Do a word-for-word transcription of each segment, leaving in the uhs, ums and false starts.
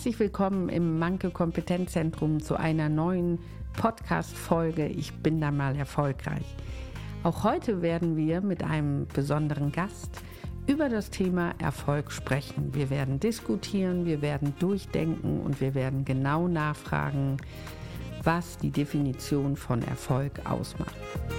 Herzlich willkommen im Manke Kompetenzzentrum zu einer neuen Podcast-Folge Ich bin da mal erfolgreich. Auch heute werden wir mit einem besonderen Gast über das Thema Erfolg sprechen. Wir werden diskutieren, wir werden durchdenken und wir werden genau nachfragen, was die Definition von Erfolg ausmacht.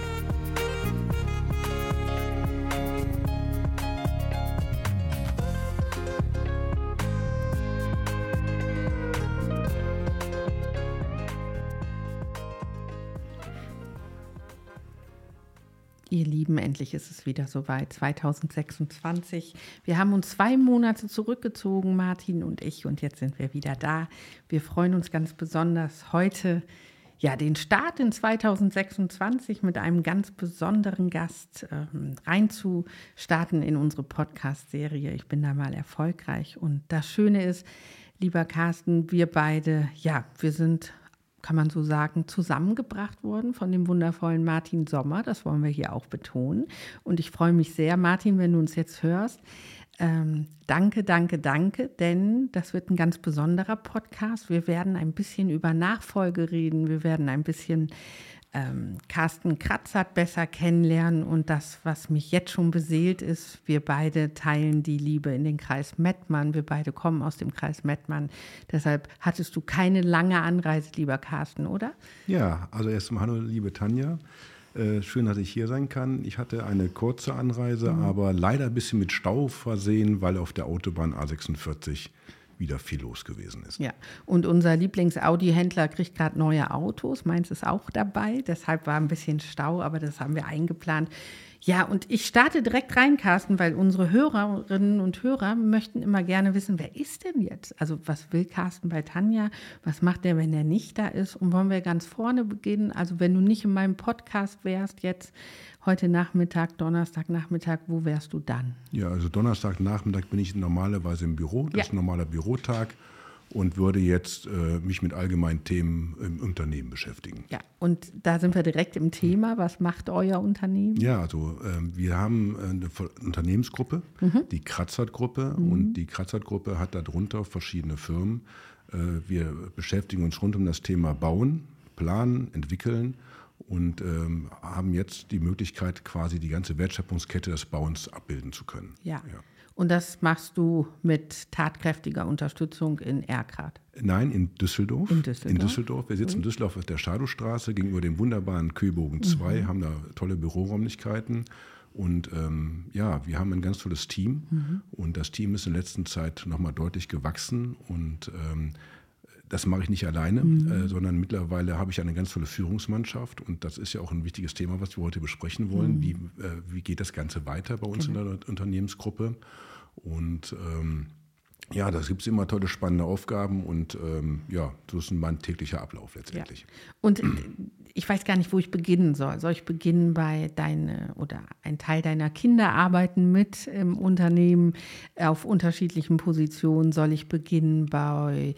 Ihr Lieben, endlich ist es wieder soweit, zwanzig sechsundzwanzig. Wir haben uns zwei Monate zurückgezogen, Martin und ich, und jetzt sind wir wieder da. Wir freuen uns ganz besonders, heute ja, den Start in zwanzig sechsundzwanzig mit einem ganz besonderen Gast ähm, reinzustarten in unsere Podcast-Serie. Ich bin da mal erfolgreich. Und das Schöne ist, lieber Carsten, wir beide, ja, wir sind, kann man so sagen, zusammengebracht worden von dem wundervollen Martin Sommer. Das wollen wir hier auch betonen. Und ich freue mich sehr, Martin, wenn du uns jetzt hörst. Ähm, danke, danke, danke, denn das wird ein ganz besonderer Podcast. Wir werden ein bisschen über Nachfolge reden. Wir werden ein bisschen ähm, Carsten Kratzert besser kennenlernen. Und das, was mich jetzt schon beseelt ist, wir beide teilen die Liebe in den Kreis Mettmann. Wir beide kommen aus dem Kreis Mettmann. Deshalb hattest du keine lange Anreise, lieber Carsten, oder? Ja, also erstmal hallo, liebe Tanja. Äh, schön, dass ich hier sein kann. Ich hatte eine kurze Anreise, mhm. aber leider ein bisschen mit Stau versehen, weil auf der Autobahn A sechsundvierzig wieder viel los gewesen ist. Ja, und unser Lieblings-Audi-Händler kriegt gerade neue Autos. Meins ist auch dabei. Deshalb war ein bisschen Stau, aber das haben wir eingeplant. Ja, und ich starte direkt rein, Carsten, weil unsere Hörerinnen und Hörer möchten immer gerne wissen, wer ist denn jetzt? Also was will Carsten bei Tanja? Was macht der, wenn er nicht da ist? Und wollen wir ganz vorne beginnen? Also wenn du nicht in meinem Podcast wärst jetzt, heute Nachmittag, Donnerstagnachmittag, wo wärst du dann? Ja, also Donnerstagnachmittag bin ich normalerweise im Büro. Das ja. ist ein normaler Bürotag. Und würde jetzt äh, mich mit allgemeinen Themen im Unternehmen beschäftigen. Ja, und da sind wir direkt im Thema. Was macht euer Unternehmen? Ja, also äh, wir haben eine Unternehmensgruppe, mhm. die Kratzert-Gruppe. Mhm. Und die Kratzert-Gruppe hat darunter verschiedene Firmen. Äh, wir beschäftigen uns rund um das Thema Bauen, Planen, Entwickeln und ähm, haben jetzt die Möglichkeit, quasi die ganze Wertschöpfungskette des Bauens abbilden zu können. Ja. ja. Und das machst du mit tatkräftiger Unterstützung in Erkrath? Nein, in Düsseldorf. In Düsseldorf. In Düsseldorf. Wir sitzen in Düsseldorf auf der Schadowstraße gegenüber dem wunderbaren Köbogen zwei, mhm. haben da tolle Büroräumlichkeiten. Und ähm, ja, wir haben ein ganz tolles Team. Mhm. Und das Team ist in der letzten Zeit nochmal deutlich gewachsen. Und ähm, das mache ich nicht alleine, mhm. äh, sondern mittlerweile habe ich eine ganz tolle Führungsmannschaft. Und das ist ja auch ein wichtiges Thema, was wir heute besprechen wollen. Mhm. Wie, äh, wie geht das Ganze weiter bei uns mhm. in der Unternehmensgruppe? Und ähm, ja, da gibt es immer tolle, spannende Aufgaben und ähm, ja, das ist mein täglicher Ablauf letztendlich. Ja. Und ich weiß gar nicht, wo ich beginnen soll. Soll ich beginnen bei deine oder ein Teil deiner Kinder arbeiten mit im Unternehmen auf unterschiedlichen Positionen? Soll ich beginnen bei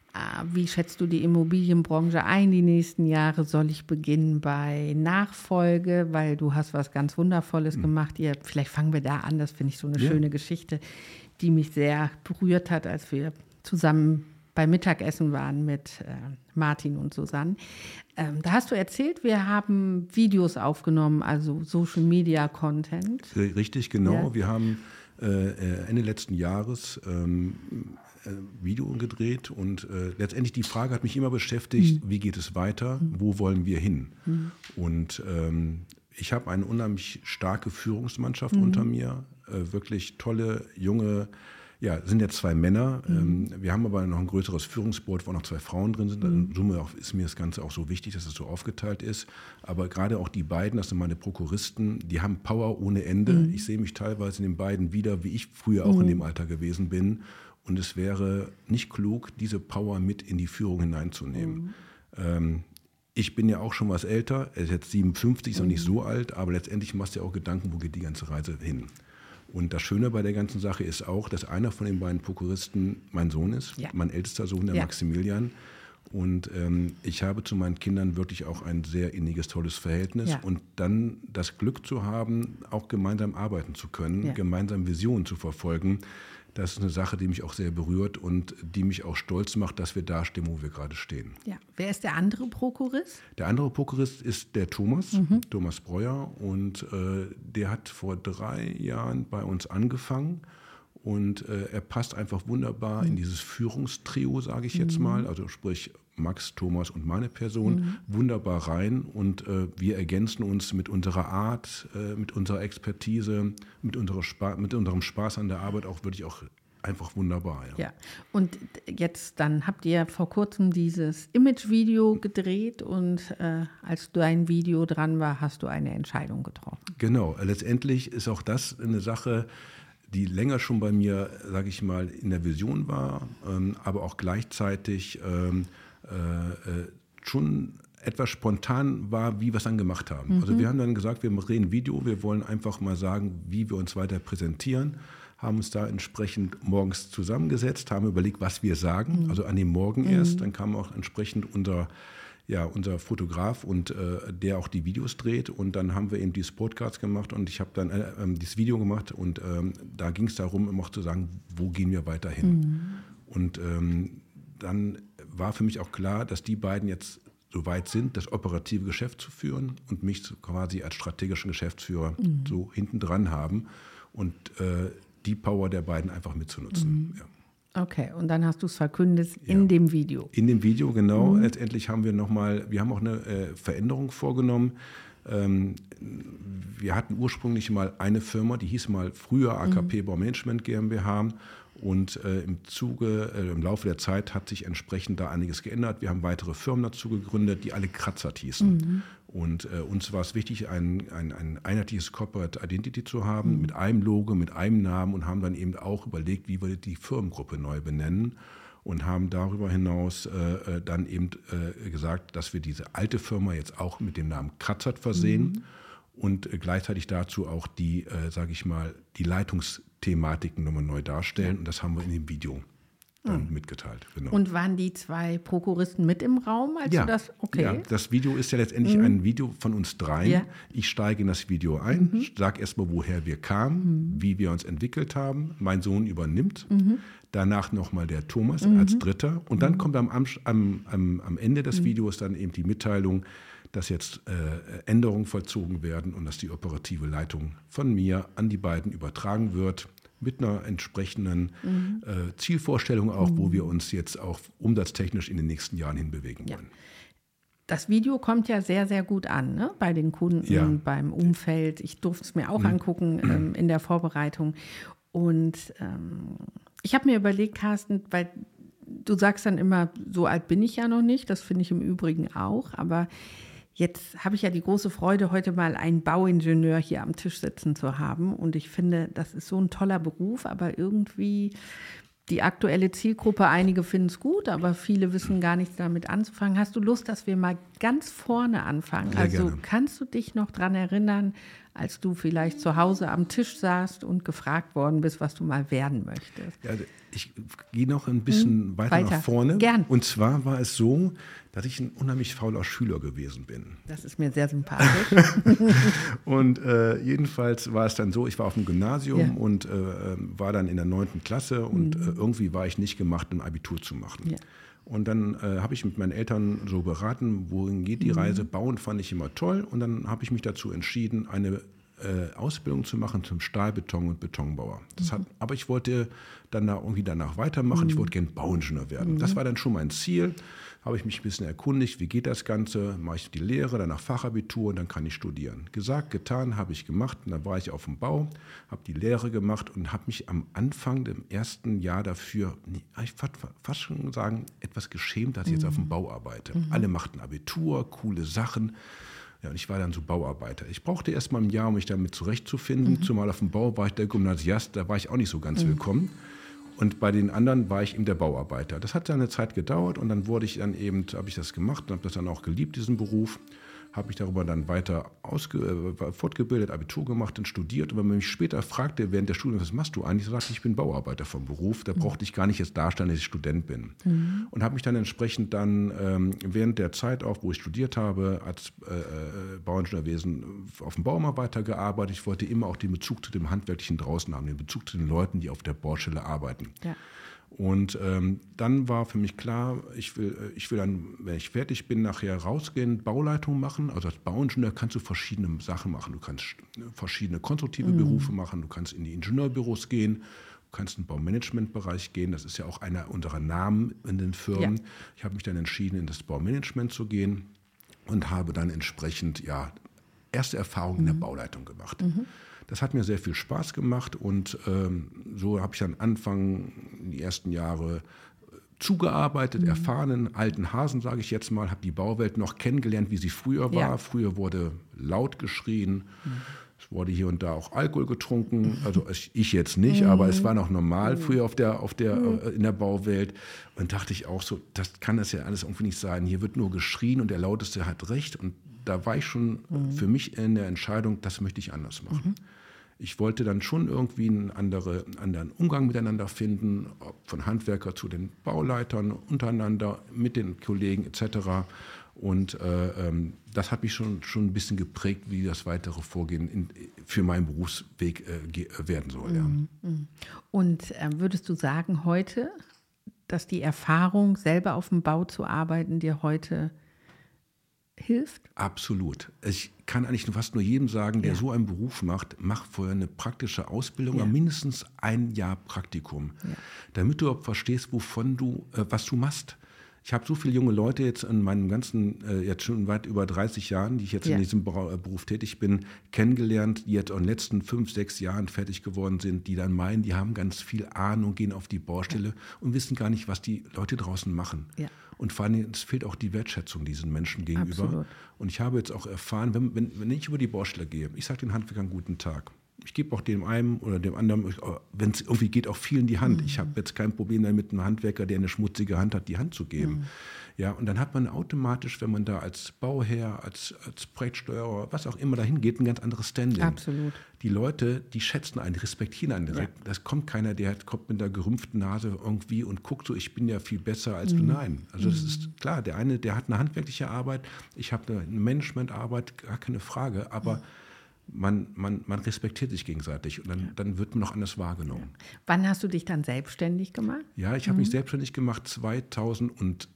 wie schätzt du die Immobilienbranche ein die nächsten Jahre? Soll ich beginnen bei Nachfolge, weil du hast was ganz Wundervolles mhm. gemacht. Ihr, vielleicht fangen wir da an, das finde ich so eine ja. schöne Geschichte, die mich sehr berührt hat, als wir zusammen beim Mittagessen waren mit äh, Martin und Susanne. Ähm, da hast du erzählt, wir haben Videos aufgenommen, also Social Media Content. Richtig, genau. Ja. Wir haben äh, Ende letzten Jahres ähm, Video gedreht und äh, letztendlich die Frage hat mich immer beschäftigt, mhm. wie geht es weiter, mhm. wo wollen wir hin? Mhm. Und ähm, ich habe eine unheimlich starke Führungsmannschaft mhm. unter mir, äh, wirklich tolle, junge, ja, sind jetzt zwei Männer, mhm. ähm, wir haben aber noch ein größeres Führungsboard, wo noch zwei Frauen drin sind, mhm. in Summe auch, ist mir das Ganze auch so wichtig, dass es so aufgeteilt ist, aber gerade auch die beiden, das sind meine Prokuristen, die haben Power ohne Ende, mhm. ich sehe mich teilweise in den beiden wieder, wie ich früher auch mhm. in dem Alter gewesen bin. Und es wäre nicht klug, diese Power mit in die Führung hineinzunehmen. Mhm. Ähm, ich bin ja auch schon was älter, er ist jetzt siebenundfünfzig, ist noch nicht so alt, aber letztendlich machst du ja auch Gedanken, wo geht die ganze Reise hin. Und das Schöne bei der ganzen Sache ist auch, dass einer von den beiden Prokuristen mein Sohn ist, ja. mein ältester Sohn, der ja. Maximilian. Und ähm, ich habe zu meinen Kindern wirklich auch ein sehr inniges, tolles Verhältnis. Ja. Und dann das Glück zu haben, auch gemeinsam arbeiten zu können, ja. gemeinsam Visionen zu verfolgen, das ist eine Sache, die mich auch sehr berührt und die mich auch stolz macht, dass wir da stehen, wo wir gerade stehen. Ja. Wer ist der andere Prokurist? Der andere Prokurist ist der Thomas, mhm. Thomas Breuer, und äh, der hat vor drei Jahren bei uns angefangen. Und äh, er passt einfach wunderbar mhm. in dieses Führungstrio, sage ich jetzt mhm. mal, also sprich Max, Thomas und meine Person, mhm. wunderbar rein. Und äh, wir ergänzen uns mit unserer Art, äh, mit unserer Expertise, mit, unserer Spa- mit unserem Spaß an der Arbeit auch wirklich auch einfach wunderbar. Ja. Ja, und jetzt dann habt ihr vor kurzem dieses Image-Video gedreht und äh, als dein Video dran war, hast du eine Entscheidung getroffen. Genau, letztendlich ist auch das eine Sache, die länger schon bei mir, sage ich mal, in der Vision war, ähm, aber auch gleichzeitig ähm, äh, schon etwas spontan war, wie wir es dann gemacht haben. Mhm. Also wir haben dann gesagt, wir drehen ein Video, wir wollen einfach mal sagen, wie wir uns weiter präsentieren, haben uns da entsprechend morgens zusammengesetzt, haben überlegt, was wir sagen, mhm. also an dem Morgen mhm. erst, dann kam auch entsprechend unser Ja, unser Fotograf und äh, der auch die Videos dreht, und dann haben wir eben dieses Podcast gemacht und ich habe dann äh, äh, dieses Video gemacht und ähm, da ging es darum, immer auch zu sagen, wo gehen wir weiter hin. Mhm. Und ähm, dann war für mich auch klar, dass die beiden jetzt so weit sind, das operative Geschäft zu führen und mich quasi als strategischen Geschäftsführer mhm. so hinten dran haben und äh, die Power der beiden einfach mitzunutzen. Mhm. Ja. Okay, und dann hast du es verkündet in ja. dem Video. In dem Video, genau. Mhm. Letztendlich haben wir nochmal, wir haben auch eine äh, Veränderung vorgenommen. Ähm, wir hatten ursprünglich mal eine Firma, die hieß mal früher A K P mhm. Baumanagement GmbH. Und äh, im Zuge, äh, im Laufe der Zeit hat sich entsprechend da einiges geändert. Wir haben weitere Firmen dazu gegründet, die alle Kratzert hießen. Mhm. Und äh, uns war es wichtig, ein, ein, ein einheitliches Corporate Identity zu haben, mhm. mit einem Logo, mit einem Namen, und haben dann eben auch überlegt, wie wir die Firmengruppe neu benennen. Und haben darüber hinaus äh, dann eben äh, gesagt, dass wir diese alte Firma jetzt auch mit dem Namen Kratzert versehen. Mhm. Und äh, gleichzeitig dazu auch die, äh, sage ich mal, die Leitungsthematiken nochmal neu darstellen. Ja. Und das haben wir in dem Video dann mhm. mitgeteilt. Genau. Und waren die zwei Prokuristen mit im Raum, als ja. du das? Okay. Ja, das Video ist ja letztendlich mhm. ein Video von uns dreien. Ja. Ich steige in das Video ein, mhm. sage erstmal, woher wir kamen, mhm. wie wir uns entwickelt haben. Mein Sohn übernimmt. Mhm. Danach nochmal der Thomas mhm. als Dritter. Und dann mhm. kommt am, am, am, am Ende des mhm. Videos dann eben die Mitteilung, dass jetzt äh, Änderungen vollzogen werden und dass die operative Leitung von mir an die beiden übertragen wird, mit einer entsprechenden mhm. äh, Zielvorstellung auch, mhm. wo wir uns jetzt auch umsatztechnisch in den nächsten Jahren hinbewegen wollen. Ja. Das Video kommt ja sehr, sehr gut an, ne? Bei den Kunden, ja. beim Umfeld. Ich durfte es mir auch mhm. angucken ähm, in der Vorbereitung. Und ähm, ich habe mir überlegt, Carsten, weil du sagst dann immer, so alt bin ich ja noch nicht, das finde ich im Übrigen auch, aber jetzt habe ich ja die große Freude, heute mal einen Bauingenieur hier am Tisch sitzen zu haben. Und ich finde, das ist so ein toller Beruf, aber irgendwie die aktuelle Zielgruppe, einige finden es gut, aber viele wissen gar nichts damit anzufangen. Hast du Lust, dass wir mal ganz vorne anfangen? Sehr also gerne. Kannst du dich noch daran erinnern, als du vielleicht zu Hause am Tisch saßt und gefragt worden bist, was du mal werden möchtest? Ja, ich gehe noch ein bisschen hm, weiter, weiter nach vorne. Gern. Und zwar war es so, dass ich ein unheimlich fauler Schüler gewesen bin. Das ist mir sehr sympathisch. Und äh, jedenfalls war es dann so, ich war auf dem Gymnasium ja. und äh, war dann in der neunten Klasse und mhm. äh, irgendwie war ich nicht gemacht, ein Abitur zu machen. Ja. Und dann äh, habe ich mit meinen Eltern so beraten, wohin geht die mhm. Reise. Bauen fand ich immer toll. Und dann habe ich mich dazu entschieden, eine äh, Ausbildung zu machen zum Stahl-, Beton- und Betonbauer. Das hat, aber ich wollte dann da irgendwie danach weitermachen. Mhm. Ich wollte gerne Bauingenieur werden. Mhm. Das war dann schon mein Ziel. Habe ich mich ein bisschen erkundigt, wie geht das Ganze, mache ich die Lehre, danach Fachabitur und dann kann ich studieren. Gesagt, getan, habe ich gemacht und dann war ich auf dem Bau, habe die Lehre gemacht und habe mich am Anfang im ersten Jahr dafür, ich würde fast schon sagen, etwas geschämt, dass ich jetzt auf dem Bau arbeite. Mhm. Alle machten Abitur, coole Sachen. Ja, und ich war dann so Bauarbeiter. Ich brauchte erst mal ein Jahr, um mich damit zurechtzufinden, mhm. zumal auf dem Bau war ich der Gymnasiast, da war ich auch nicht so ganz mhm. willkommen. Und bei den anderen war ich eben der Bauarbeiter. Das hat seine Zeit gedauert und dann wurde ich dann eben, habe ich das gemacht und habe das dann auch geliebt, diesen Beruf. habe mich darüber dann weiter ausge, äh, fortgebildet, Abitur gemacht und studiert. Und wenn man mich später fragte, während der Studium, was machst du eigentlich, so sagte ich, ich bin Bauarbeiter vom Beruf. Da mhm. brauchte ich gar nicht jetzt darstellen, dass ich Student bin. Mhm. Und habe mich dann entsprechend dann ähm, während der Zeit auch, wo ich studiert habe, als äh, Bauingenieurwesen auf dem Baumarkt weitergearbeitet. Ich wollte immer auch den Bezug zu dem Handwerklichen draußen haben, den Bezug zu den Leuten, die auf der Baustelle arbeiten. Ja. Und ähm, dann war für mich klar, ich will, ich will dann, wenn ich fertig bin, nachher rausgehen, Bauleitung machen. Also als Bauingenieur kannst du verschiedene Sachen machen. Du kannst verschiedene konstruktive mhm. Berufe machen, du kannst in die Ingenieurbüros gehen, du kannst in den Baumanagementbereich gehen. Das ist ja auch einer unserer Namen in den Firmen. Ja. Ich habe mich dann entschieden, in das Baumanagement zu gehen und habe dann entsprechend ja, erste Erfahrungen mhm. in der Bauleitung gemacht. Mhm. Das hat mir sehr viel Spaß gemacht und ähm, so habe ich dann Anfang, die ersten Jahre zugearbeitet, mhm. erfahrenen alten Hasen, sage ich jetzt mal, habe die Bauwelt noch kennengelernt, wie sie früher war. Ja. Früher wurde laut geschrien, mhm. es wurde hier und da auch Alkohol getrunken, also ich jetzt nicht, mhm. aber es war noch normal mhm. früher auf der, auf der, mhm. in der Bauwelt. Und dachte ich auch so, das kann das ja alles irgendwie nicht sein. Hier wird nur geschrien und der Lauteste hat recht. Und da war ich schon mhm. für mich in der Entscheidung, das möchte ich anders machen. Mhm. Ich wollte dann schon irgendwie einen andere, anderen Umgang miteinander finden, von Handwerker zu den Bauleitern, untereinander, mit den Kollegen et cetera. Und äh, ähm, das hat mich schon, schon ein bisschen geprägt, wie das weitere Vorgehen in, für meinen Berufsweg äh, ge- werden soll. Ja. Und äh, würdest du sagen heute, dass die Erfahrung, selber auf dem Bau zu arbeiten, dir heute hilft? Absolut. Ich kann eigentlich fast nur jedem sagen, der ja. so einen Beruf macht, mach vorher eine praktische Ausbildung, ja. mindestens ein Jahr Praktikum, ja. damit du überhaupt verstehst, wovon du, äh, was du machst. Ich habe so viele junge Leute jetzt in meinem ganzen, äh, jetzt schon weit über dreißig Jahren, die ich jetzt ja. in diesem Beruf tätig bin, kennengelernt, die jetzt in den letzten fünf, sechs Jahren fertig geworden sind, die dann meinen, die haben ganz viel Ahnung, gehen auf die Baustelle ja. und wissen gar nicht, was die Leute draußen machen. Ja. Und vor allem, es fehlt auch die Wertschätzung diesen Menschen gegenüber. Absolut. Und ich habe jetzt auch erfahren, wenn, wenn, wenn ich über die Baustelle gehe, ich sage den Handwerkern guten Tag. Ich gebe auch dem einen oder dem anderen, wenn es irgendwie geht, auch vielen die Hand. Mhm. Ich habe jetzt kein Problem damit, einem Handwerker, der eine schmutzige Hand hat, die Hand zu geben. Mhm. Ja, und dann hat man automatisch, wenn man da als Bauherr, als, als Projektsteuerer, was auch immer dahin geht, ein ganz anderes Standing. Absolut. Die Leute, die schätzen einen, die respektieren einen direkt. Ja. Das kommt keiner, der kommt mit einer gerümpften Nase irgendwie und guckt so, ich bin ja viel besser als mhm. du. Nein. Also das mhm. ist klar, der eine, der hat eine handwerkliche Arbeit, ich habe eine Managementarbeit, gar keine Frage, aber mhm. Man, man, man respektiert sich gegenseitig und dann, ja. dann wird man noch anders wahrgenommen. Ja. Wann hast du dich dann selbstständig gemacht? Ja, ich habe mhm. mich selbstständig gemacht zweitausendelf.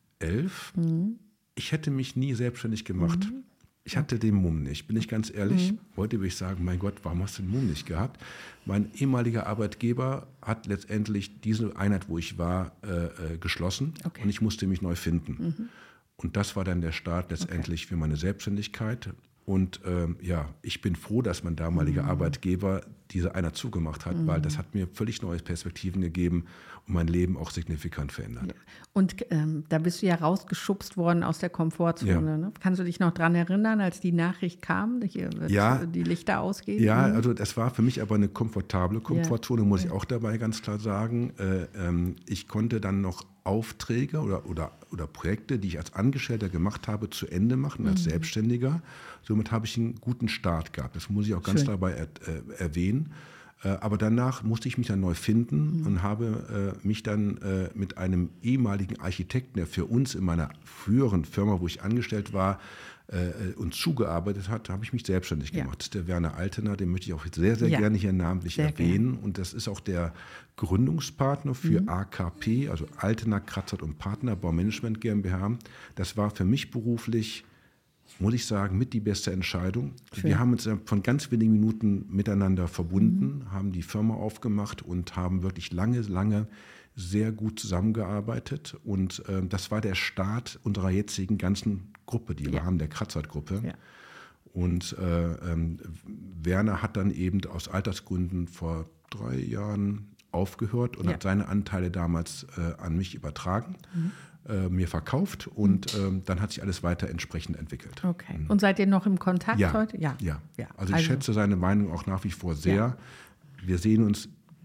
Mhm. Ich hätte mich nie selbstständig gemacht. Mhm. Ich hatte den Mumm nicht, bin ich ganz ehrlich. Mhm. Heute würde ich sagen, mein Gott, warum hast du den Mumm nicht gehabt? Mein ehemaliger Arbeitgeber hat letztendlich diese Einheit, wo ich war, äh, geschlossen okay. und ich musste mich neu finden. Mhm. Und das war dann der Start letztendlich okay. für meine Selbstständigkeit. Und ähm, ja, ich bin froh, dass mein damaliger mhm. Arbeitgeber diese einer zugemacht hat, mhm. weil das hat mir völlig neue Perspektiven gegeben und mein Leben auch signifikant verändert. Ja. Und ähm, da bist du ja rausgeschubst worden aus der Komfortzone. Ja. Ne? Kannst du dich noch daran erinnern, als die Nachricht kam, hier wird ja. die Lichter ausgehen? Ja, mhm. also das war für mich aber eine komfortable Komfortzone, ja. muss ich auch dabei ganz klar sagen. Äh, ähm, ich konnte dann noch Aufträge oder, oder, oder Projekte, die ich als Angestellter gemacht habe, zu Ende machen, als mhm. Selbstständiger. Somit habe ich einen guten Start gehabt. Das muss ich auch ganz Schön. dabei er, äh, erwähnen. Äh, aber danach musste ich mich dann neu finden mhm. und habe äh, mich dann äh, mit einem ehemaligen Architekten, der für uns in meiner früheren Firma, wo ich angestellt war, äh, und zugearbeitet hat, habe ich mich selbstständig gemacht. Ja. Das ist der Werner Altener, den möchte ich auch sehr, sehr ja. gerne hier namentlich sehr erwähnen. Gern. Und das ist auch der Gründungspartner für mhm. A K P, also Altener, Kratzert und Partner, Baumanagement GmbH. Das war für mich beruflich, muss ich sagen, mit die beste Entscheidung. Schön. Wir haben uns von ganz wenigen Minuten miteinander verbunden, mhm. haben die Firma aufgemacht und haben wirklich lange, lange sehr gut zusammengearbeitet. Und äh, das war der Start unserer jetzigen ganzen Gruppe, die ja. wir haben, der Kratzert-Gruppe. Ja. Und äh, ähm, Werner hat dann eben aus Altersgründen vor drei Jahren aufgehört und ja. hat seine Anteile damals äh, an mich übertragen. Mhm. mir verkauft und ähm, dann hat sich alles weiter entsprechend entwickelt. Okay. Und seid ihr noch im Kontakt ja. heute? Ja. ja. ja. Also ich also. schätze seine Meinung auch nach wie vor sehr. Ja. Wir sehen uns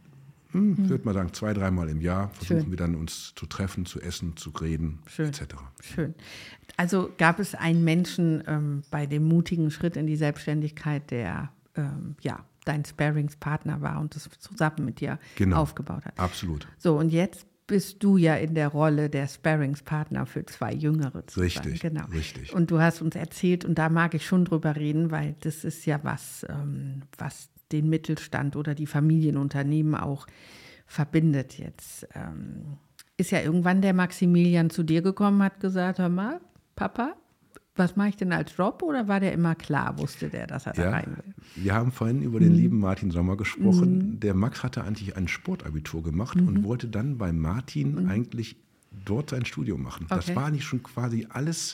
hm, ich würde mal sagen, zwei, dreimal im Jahr versuchen Schön. wir dann uns zu treffen, zu essen, zu reden, Schön. et cetera. Schön. Also gab es einen Menschen ähm, bei dem mutigen Schritt in die Selbstständigkeit, der ähm, ja, dein Sparringspartner war und das zusammen mit dir Genau. aufgebaut hat. Absolut. So, und jetzt bist du ja in der Rolle der Sparringspartner für zwei Jüngere zu Richtig, sein. Genau. richtig. Und du hast uns erzählt, und da mag ich schon drüber reden, weil das ist ja was, ähm, was den Mittelstand oder die Familienunternehmen auch verbindet jetzt. Ähm, ist ja irgendwann der Maximilian zu dir gekommen, hat gesagt, hör mal, Papa, was mache ich denn als Job? Oder war der immer klar, wusste der, dass er da Ja, rein will? wir haben vorhin über den Mhm. lieben Martin Sommer gesprochen. Mhm. Der Max hatte eigentlich ein Sportabitur gemacht Mhm. und wollte dann bei Martin eigentlich dort sein Studium machen. Das Okay. war eigentlich schon quasi alles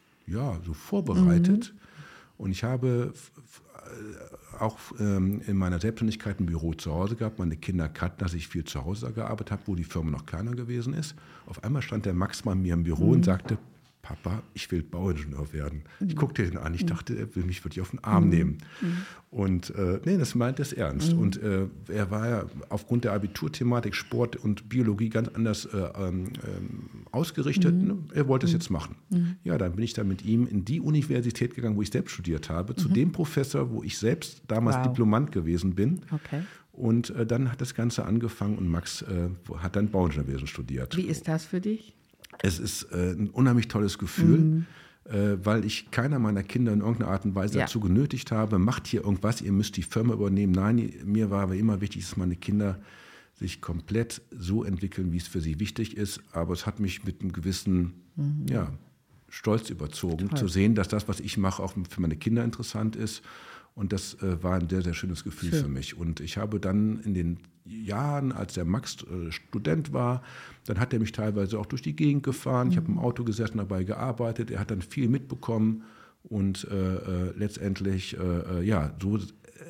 ja, so vorbereitet. Mhm. Und ich habe f- f- äh, auch ähm, in meiner Selbstständigkeit ein Büro zu Hause gehabt. Meine Kinder kannten, dass ich viel zu Hause gearbeitet habe, wo die Firma noch kleiner gewesen ist. Auf einmal stand der Max bei mir im Büro und sagte, Papa, ich will Bauingenieur werden. Ich guckte ihn an, ich dachte, er will mich wirklich auf den Arm nehmen. Und äh, nee, das meint es ernst. Und äh, er war ja aufgrund der Abiturthematik Sport und Biologie ganz anders äh, ähm, ähm, ausgerichtet. Ne? Er wollte es jetzt machen. Ja, dann bin ich dann mit ihm in die Universität gegangen, wo ich selbst studiert habe, zu dem Professor, wo ich selbst damals Wow. Diplomant gewesen bin. Okay. Und äh, dann hat das Ganze angefangen und Max äh, hat dann Bauingenieurwesen studiert. Wie ist das für dich? Es ist äh, ein unheimlich tolles Gefühl, Mhm. äh, weil ich keiner meiner Kinder in irgendeiner Art und Weise Ja. dazu genötigt habe, macht hier irgendwas, ihr müsst die Firma übernehmen. Nein, mir war aber immer wichtig, dass meine Kinder sich komplett so entwickeln, wie es für sie wichtig ist. Aber es hat mich mit einem gewissen ja, Stolz überzogen, Toll. zu sehen, dass das, was ich mache, auch für meine Kinder interessant ist. Und das äh, war ein sehr, sehr schönes Gefühl Schön. für mich. Und ich habe dann in den Jahren, als der Max äh, Student war, dann hat er mich teilweise auch durch die Gegend gefahren. Ich habe im Auto gesessen, dabei gearbeitet. Er hat dann viel mitbekommen. Und äh, äh, letztendlich, äh, äh, ja, so äh,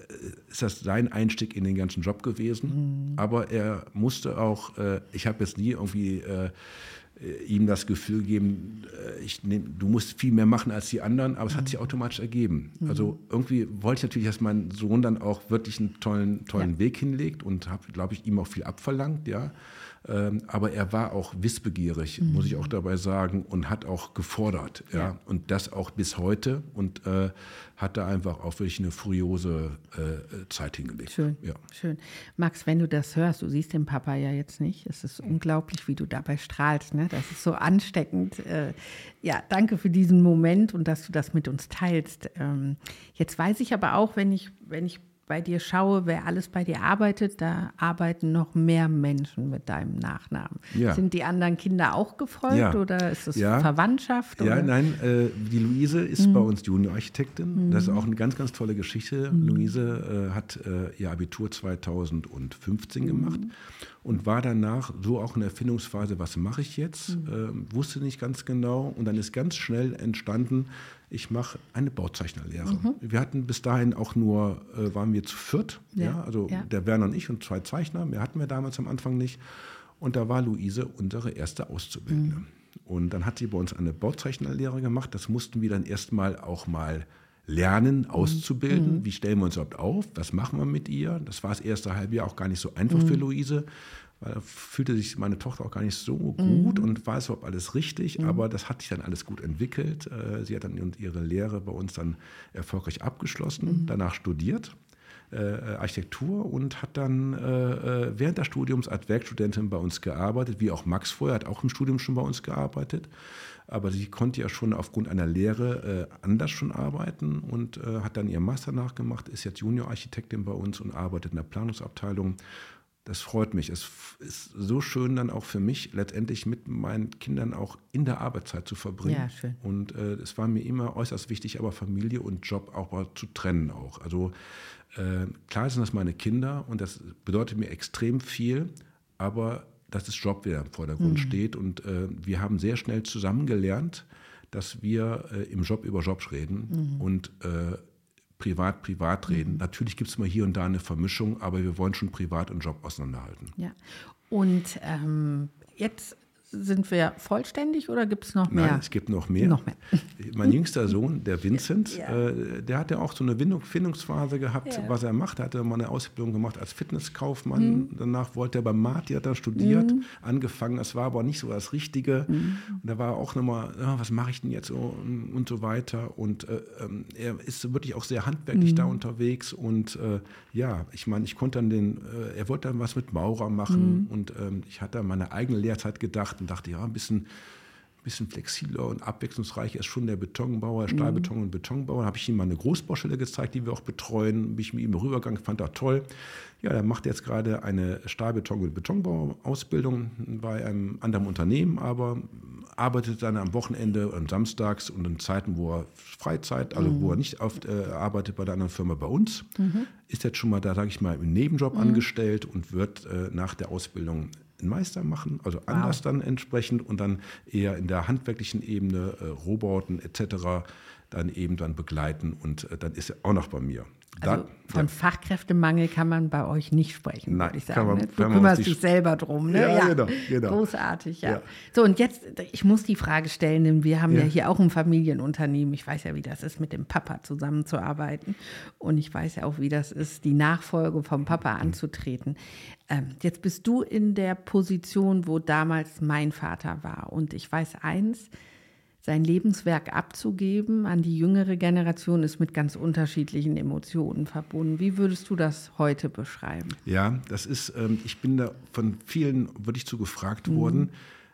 ist das sein Einstieg in den ganzen Job gewesen. Aber er musste auch, äh, ich habe jetzt nie irgendwie äh, äh, ihm das Gefühl geben, äh, ich nehm, du musst viel mehr machen als die anderen, aber es hat sich automatisch ergeben. Also irgendwie wollte ich natürlich, dass mein Sohn dann auch wirklich einen tollen, tollen Ja. Weg hinlegt und habe, glaube ich, ihm auch viel abverlangt, ja. Ähm, aber er war auch wissbegierig, muss ich auch dabei sagen, und hat auch gefordert, ja. Ja. Und das auch bis heute und äh, hat da einfach auch wirklich eine furiose äh, Zeit hingelegt. Schön, Ja. schön. Max, wenn du das hörst, du siehst den Papa ja jetzt nicht, es ist unglaublich, wie du dabei strahlst, ne? Das ist so ansteckend. Äh, ja, danke für diesen Moment und dass du das mit uns teilst. Ähm, jetzt weiß ich aber auch, wenn ich, wenn ich bei dir schaue, wer alles bei dir arbeitet, da arbeiten noch mehr Menschen mit deinem Nachnamen. Ja. Sind die anderen Kinder auch gefolgt Ja. oder ist es Ja. Verwandtschaft? Ja, oder? nein, äh, die Luise ist bei uns Juniorarchitektin. Das ist auch eine ganz, ganz tolle Geschichte. Luise äh, hat äh, ihr Abitur zweitausendfünfzehn gemacht und war danach so auch in der Erfindungsphase, was mache ich jetzt? Äh, wusste nicht ganz genau und dann ist ganz schnell entstanden, ich mache eine Bauzeichnerlehre. Wir hatten bis dahin auch nur, äh, waren wir zu viert, ja, Ja, also ja. der Werner und ich und zwei Zeichner, mehr hatten wir damals am Anfang nicht. Und da war Luise unsere erste Auszubildende. Und dann hat sie bei uns eine Bauzeichnerlehre gemacht. Das mussten wir dann erstmal auch mal lernen, auszubilden. Wie stellen wir uns überhaupt auf? Was machen wir mit ihr? Das war das erste Halbjahr auch gar nicht so einfach für Luise, weil da fühlte sich meine Tochter auch gar nicht so gut und weiß überhaupt alles richtig. Aber das hat sich dann alles gut entwickelt. Äh, Sie hat dann ihre Lehre bei uns dann erfolgreich abgeschlossen, danach studiert. Äh, Architektur und hat dann äh, während des Studiums als Werkstudentin bei uns gearbeitet, wie auch Max vorher, hat auch im Studium schon bei uns gearbeitet. Aber sie konnte ja schon aufgrund einer Lehre äh, anders schon arbeiten und äh, hat dann ihren Master nachgemacht, ist jetzt Juniorarchitektin bei uns und arbeitet in der Planungsabteilung. Das freut mich. Es ist so schön dann auch für mich, letztendlich mit meinen Kindern auch in der Arbeitszeit zu verbringen. Ja, schön. Und äh, es war mir immer äußerst wichtig, aber Familie und Job auch mal zu trennen auch. Also äh, klar sind das meine Kinder und das bedeutet mir extrem viel, aber dass das Job wieder im Vordergrund Mhm. steht. Und äh, wir haben sehr schnell zusammen gelernt, dass wir äh, im Job über Jobs reden Mhm. und äh, privat, privat reden. Mhm. Natürlich gibt es mal hier und da eine Vermischung, aber wir wollen schon privat und Job auseinanderhalten. Ja, und ähm, jetzt sind wir vollständig oder gibt es noch mehr? Nein, es gibt noch mehr. Noch mehr. Mein jüngster Sohn, der Vincent, Ja. äh, der hatte auch so eine Windung- Findungsphase gehabt, Ja. was er macht. Er hatte mal eine Ausbildung gemacht als Fitnesskaufmann. Mhm. Danach wollte er beim Marti, hat er studiert, mhm. angefangen. Das war aber nicht so das Richtige. Mhm. Und da war auch nochmal, ja, was mache ich denn jetzt so und, und so weiter. Und äh, er ist wirklich auch sehr handwerklich mhm. da unterwegs. Und äh, ja, ich meine, ich konnte dann den, äh, er wollte dann was mit Maurer machen. Mhm. Und ähm, ich hatte an meine eigene Lehrzeit gedacht und dachte, ja, ein bisschen, ein bisschen flexibler und abwechslungsreicher ist schon der Betonbauer, Stahlbeton und Betonbauer. Da habe ich ihm mal eine Großbaustelle gezeigt, die wir auch betreuen. Bin ich mit ihm rübergegangen, fand er toll. Ja, er macht jetzt gerade eine Stahlbeton- und Betonbauausbildung bei einem anderen Unternehmen, aber arbeitet dann am Wochenende und samstags und in Zeiten, wo er Freizeit, also mhm. wo er nicht auf, äh, arbeitet bei der anderen Firma bei uns, mhm. ist jetzt schon mal da, sage ich mal, im Nebenjob mhm. angestellt und wird äh, nach der Ausbildung einen Meister machen, also wow. anders dann entsprechend und dann eher in der handwerklichen Ebene, äh, Rohbauten et cetera dann eben dann begleiten und äh, dann ist er auch noch bei mir. Also da, von ja. Fachkräftemangel kann man bei euch nicht sprechen, Nein, würde ich sagen. kann man, Ne? Du kann man kümmerst dich selber drum. Ne? Ja, ja. Genau, genau. Großartig, ja. ja. So, und jetzt, ich muss die Frage stellen, denn wir haben ja. ja hier auch ein Familienunternehmen. Ich weiß ja, wie das ist, mit dem Papa zusammenzuarbeiten. Und ich weiß ja auch, wie das ist, die Nachfolge vom Papa anzutreten. Ähm, jetzt bist du in der Position, wo damals mein Vater war. Und ich weiß eins, sein Lebenswerk abzugeben an die jüngere Generation ist mit ganz unterschiedlichen Emotionen verbunden. Wie würdest du das heute beschreiben? Ja, das ist, ähm, ich bin da von vielen wirklich zu gefragt mhm. worden,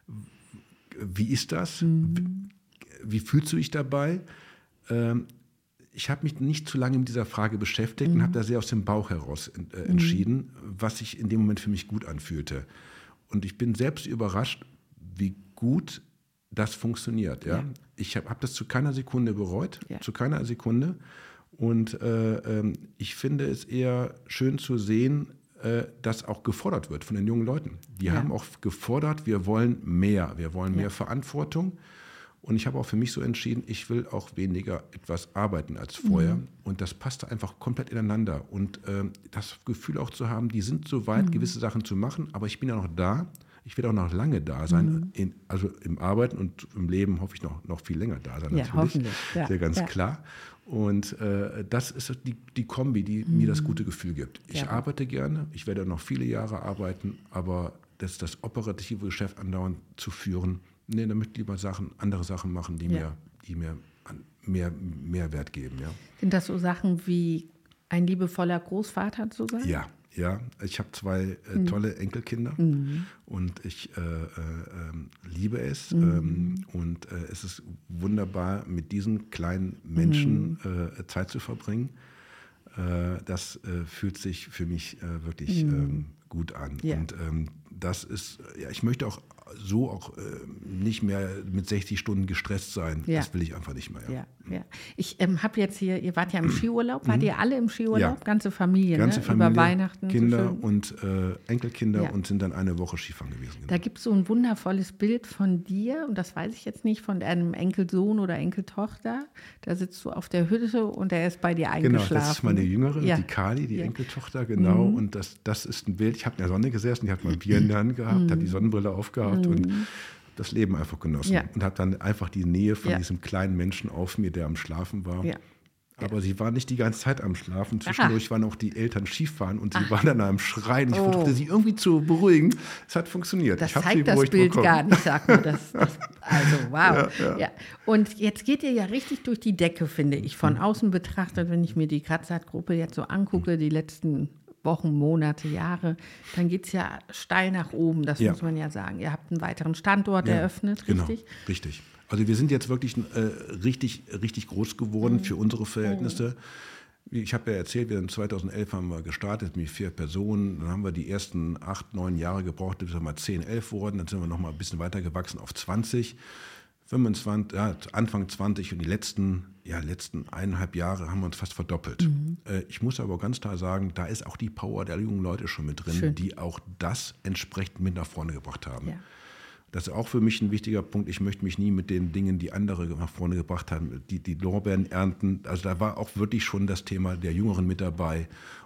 wie ist das? Mhm. Wie, wie fühlst du dich dabei? Ähm, ich habe mich nicht zu lange mit dieser Frage beschäftigt mhm. und habe da sehr aus dem Bauch heraus äh, entschieden, mhm. was sich in dem Moment für mich gut anfühlte. Und ich bin selbst überrascht, wie gut das funktioniert. Ja? Ja. Ich habe hab das zu keiner Sekunde bereut, ja. zu keiner Sekunde. Und äh, äh, ich finde es eher schön zu sehen, äh, dass auch gefordert wird von den jungen Leuten. Die ja. haben auch gefordert, wir wollen mehr, wir wollen mehr ja. Verantwortung. Und ich habe auch für mich so entschieden, ich will auch weniger etwas arbeiten als vorher. Mhm. Und das passte einfach komplett ineinander. Und äh, das Gefühl auch zu haben, die sind so weit, mhm. gewisse Sachen zu machen, aber ich bin ja noch da. Ich werde auch noch lange da sein, mhm. in, also im Arbeiten und im Leben hoffe ich noch, noch viel länger da sein, ja, natürlich. Hoffentlich. Ja, sehr ganz ja. klar. Und äh, das ist die, die Kombi, die mhm. mir das gute Gefühl gibt. Ich ja. arbeite gerne, ich werde noch viele Jahre arbeiten, aber das, das operative Geschäft andauernd zu führen, nee, damit ich lieber Sachen, andere Sachen machen, die ja. mir, die mir mehr Mehrwert geben. Ja. Sind das so Sachen wie ein liebevoller Großvater zu sein? Ja. Ja, ich habe zwei äh, mhm. tolle Enkelkinder mhm. und ich äh, äh, liebe es. Mhm. Ähm, und äh, es ist wunderbar, mit diesen kleinen Menschen mhm. äh, Zeit zu verbringen. Äh, das äh, fühlt sich für mich äh, wirklich mhm. ähm, gut an. Ja. Und ähm, das ist, ja, ich möchte auch so auch äh, nicht mehr mit sechzig Stunden gestresst sein. Ja. Das will ich einfach nicht mehr. Ja, ja, ja. Ich ähm, habe jetzt hier, ihr wart ja im Skiurlaub, wart mhm. ihr alle im Skiurlaub? Ja. Ganze Familie, Ganze ne? Familie, über Weihnachten. Kinder so und äh, Enkelkinder ja. und sind dann eine Woche Skifahren gewesen. Genau. Da gibt es so ein wundervolles Bild von dir, und das weiß ich jetzt nicht, von einem Enkelsohn oder Enkeltochter. Da sitzt du auf der Hütte und er ist bei dir eingeschlafen. Genau, das ist meine Jüngere, ja. die Kali, die ja. Enkeltochter, genau. Mhm. Und das, das ist ein Bild, ich habe in der Sonne gesessen, ich habe mein Bier in der Hand gehabt, mhm. habe die Sonnenbrille aufgehabt und das Leben einfach genossen ja. und habe dann einfach die Nähe von ja. diesem kleinen Menschen auf mir, der am Schlafen war. Ja. Aber ja. sie war nicht die ganze Zeit am Schlafen. Zwischendurch Aha. waren auch die Eltern Skifahren und sie Ach. waren dann am Schreien. Ich oh. versuchte sie irgendwie zu beruhigen. Es hat funktioniert. Das ich hab zeigt sie das Bild bekommen. Gar nicht, sag mir das. das also wow. Ja, ja. Ja. Und jetzt geht ihr ja richtig durch die Decke, finde ich. Von mhm. außen betrachtet, wenn ich mir die Kratzart-Gruppe jetzt so angucke, die letzten Wochen, Monate, Jahre, dann geht es ja steil nach oben, das ja. muss man ja sagen. Ihr habt einen weiteren Standort ja, eröffnet, richtig? Genau, richtig. Also wir sind jetzt wirklich äh, richtig, richtig groß geworden mhm. für unsere Verhältnisse. Ich habe ja erzählt, wir haben zweitausendelf haben wir gestartet mit vier Personen. Dann haben wir die ersten acht, neun Jahre gebraucht, bis wir mal zehn, elf wurden. Dann sind wir noch mal ein bisschen weiter gewachsen auf zwanzig. fünfundzwanzig, ja, Anfang zwanzig und die letzten, ja, letzten eineinhalb Jahre haben wir uns fast verdoppelt. Mhm. Äh, ich muss aber ganz klar sagen, da ist auch die Power der jungen Leute schon mit drin, Schön. Die auch das entsprechend mit nach vorne gebracht haben. Ja. Das ist auch für mich ein wichtiger Punkt. Ich möchte mich nie mit den Dingen, die andere nach vorne gebracht haben, die, die Lorbeeren ernten. Also da war auch wirklich schon das Thema der Jüngeren mit dabei.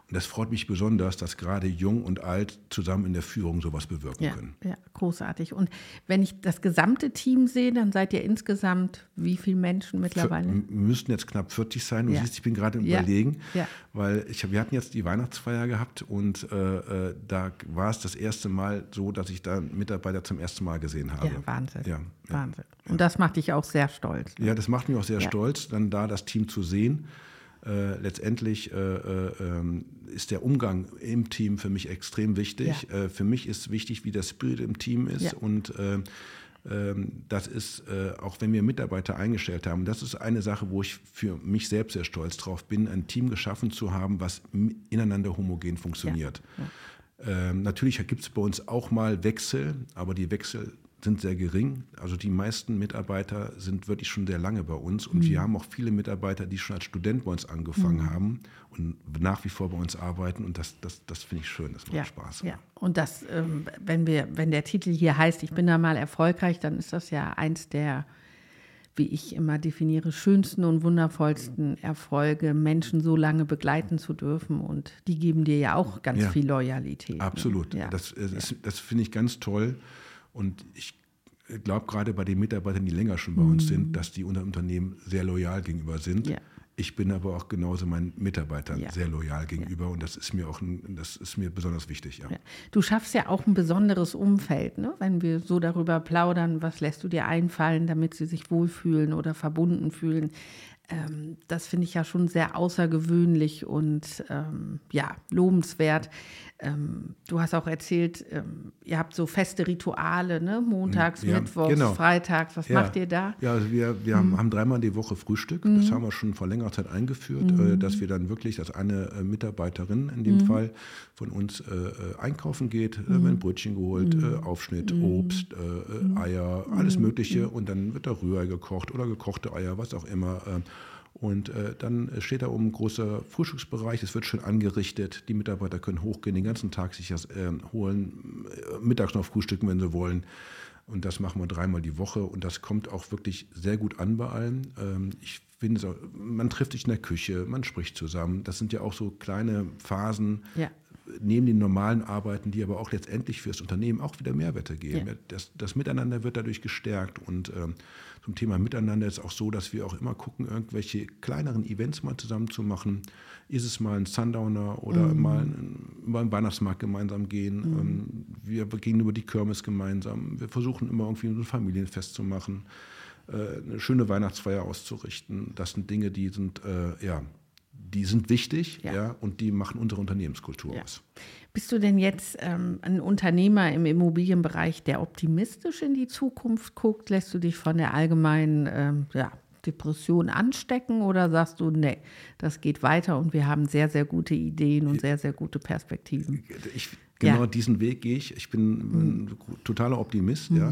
Und das freut mich besonders, dass gerade jung und alt zusammen in der Führung sowas bewirken ja, können. Ja, großartig. Und wenn ich das gesamte Team sehe, dann seid ihr insgesamt wie viele Menschen mittlerweile? Wir müssten jetzt knapp vierzig sein. Du ja. siehst, ich bin gerade im ja. Überlegen, ja. weil ich, wir hatten jetzt die Weihnachtsfeier gehabt und äh, da war es das erste Mal so, dass ich da Mitarbeiter zum ersten Mal gesehen habe. Ja, Wahnsinn. Ja, Wahnsinn. Ja. Und das macht dich auch sehr stolz. Ne? Ja, das macht mich auch sehr ja. stolz, dann da das Team zu sehen. Äh, letztendlich äh, äh, ist der Umgang im Team für mich extrem wichtig. Ja. Äh, für mich ist wichtig, wie der Spirit im Team ist. Ja. Und äh, äh, das ist, äh, auch wenn wir Mitarbeiter eingestellt haben, das ist eine Sache, wo ich für mich selbst sehr stolz drauf bin, ein Team geschaffen zu haben, was ineinander homogen funktioniert. Ja. Ja. Äh, natürlich gibt es bei uns auch mal Wechsel, aber die Wechsel sind sehr gering. Also die meisten Mitarbeiter sind wirklich schon sehr lange bei uns und mhm. wir haben auch viele Mitarbeiter, die schon als Student bei uns angefangen mhm. haben und nach wie vor bei uns arbeiten und das, das, das finde ich schön, das macht ja, Spaß. Ja. Und das, ähm, wenn wir, wenn der Titel hier heißt, ich bin da mal erfolgreich, dann ist das ja eins der, wie ich immer definiere, schönsten und wundervollsten Erfolge, Menschen so lange begleiten zu dürfen und die geben dir ja auch ganz ja. viel Loyalität. Absolut, ne? ja. das, das, ja. das finde ich ganz toll. Und ich glaube, gerade bei den Mitarbeitern, die länger schon bei uns mhm. sind, dass die unseren Unternehmen sehr loyal gegenüber sind. Ja. Ich bin aber auch genauso meinen Mitarbeitern ja. sehr loyal gegenüber ja. und das ist mir auch ein, das ist mir besonders wichtig. Ja. Ja. Du schaffst ja auch ein besonderes Umfeld, ne? Wenn wir so darüber plaudern, was lässt du dir einfallen, damit sie sich wohlfühlen oder verbunden fühlen. Ähm, das finde ich ja schon sehr außergewöhnlich und ähm, ja, lobenswert. Ähm, du hast auch erzählt, ähm, ihr habt so feste Rituale, ne? Montags, ja, Mittwochs, genau. Freitags. Was ja. macht ihr da? Ja, also wir, wir mhm. haben, haben dreimal die Woche Frühstück. Mhm. Das haben wir schon vor längerer Zeit eingeführt, mhm. äh, dass wir dann wirklich, dass eine äh, Mitarbeiterin in dem mhm. Fall von uns äh, einkaufen geht, mhm. äh, ein Brötchen geholt, mhm. äh, Aufschnitt, mhm. Obst, äh, mhm. Eier, alles Mögliche mhm. und dann wird da Rührei gekocht oder gekochte Eier, was auch immer. Äh, Und äh, dann steht da oben ein großer Frühstücksbereich, es wird schön angerichtet, die Mitarbeiter können hochgehen, den ganzen Tag sich das äh, holen, äh, mittags noch frühstücken, wenn sie wollen. Und das machen wir dreimal die Woche und das kommt auch wirklich sehr gut an bei allen. Ähm, ich finde, so, man trifft sich in der Küche, man spricht zusammen. Das sind ja auch so kleine Phasen, ja. neben den normalen Arbeiten, die aber auch letztendlich für das Unternehmen auch wieder Mehrwerte geben. Ja. Das, das Miteinander wird dadurch gestärkt und ähm, zum Thema Miteinander ist auch so, dass wir auch immer gucken, irgendwelche kleineren Events mal zusammen zu machen. Ist es mal ein Sundowner oder mhm. mal über einen Weihnachtsmarkt gemeinsam gehen. Mhm. Ähm, wir gehen über die Kirmes gemeinsam. Wir versuchen immer irgendwie ein Familienfest zu machen, äh, eine schöne Weihnachtsfeier auszurichten. Das sind Dinge, die sind, äh, ja, die sind wichtig ja. Ja, und die machen unsere Unternehmenskultur ja. aus. Bist du denn jetzt ähm, ein Unternehmer im Immobilienbereich, der optimistisch in die Zukunft guckt? Lässt du dich von der allgemeinen ähm, ja, Depression anstecken oder sagst du, nee, das geht weiter und wir haben sehr, sehr gute Ideen und sehr, sehr gute Perspektiven? Ich, genau ja. diesen Weg gehe ich. Ich bin mhm. ein totaler Optimist, mhm. ja.